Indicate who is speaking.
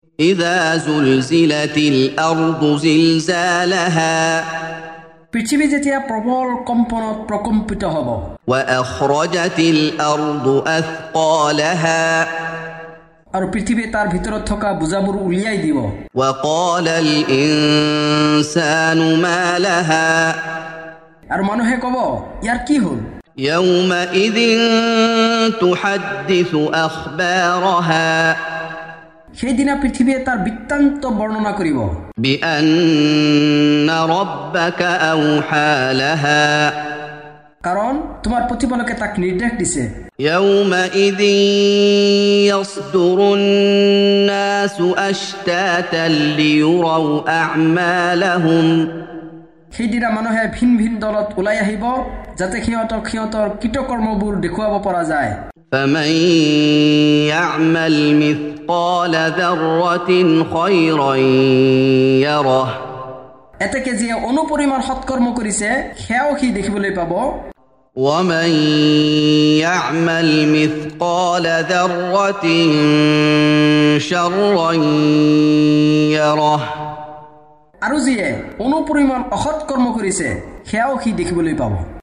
Speaker 1: إذا زلزلت الأرض زلزالها
Speaker 2: পৃথিৱী যেতিয়া প্ৰবল কম্পনত প্ৰকম্পিত হ'ব
Speaker 1: وأخرجت الأرض أثقالها
Speaker 2: আৰু পৃথিৱী তাৰ ভিতৰত থকা বুজাবোৰ উলিয়াই দিব
Speaker 1: وقال الإنسان ما لها
Speaker 2: আৰু মানুহে ক'ব ইয়াৰ কি হ'ল
Speaker 1: يومئذ تحدث أخبارها
Speaker 2: সেইদিনা পৃথিৱীয়ে তাৰ বৃত্তান্ত বৰ্ণনা কৰিব
Speaker 1: بأن ربك أوحى لها
Speaker 2: কাৰণ তোমাৰ প্ৰতিপালকে তাক নিৰ্দেশ দিছে
Speaker 1: يومئذ يصدر الناس أشتاتا ليروا أعمالهم
Speaker 2: সেইদিনা মানুহে ভিন ভিন দলত ওলাই আহিব যাতে সিহঁতৰ কৃতকৰ্মবোৰ দেখুৱাব পৰা যায়
Speaker 1: فمن يعمل مثقال ذرة خيرا يره
Speaker 2: এতেকে যিয়ে অনুপৰিমাণ সৎকৰ্ম কৰিছে সেয়াও সি দেখিবলৈ পাব
Speaker 1: ومن يعمل مثقال ذرة شرا يره
Speaker 2: আৰু যিয়ে অনুপৰিমাণ অসৎকৰ্ম কৰিছে সেয়াও সি দেখিবলৈ পাব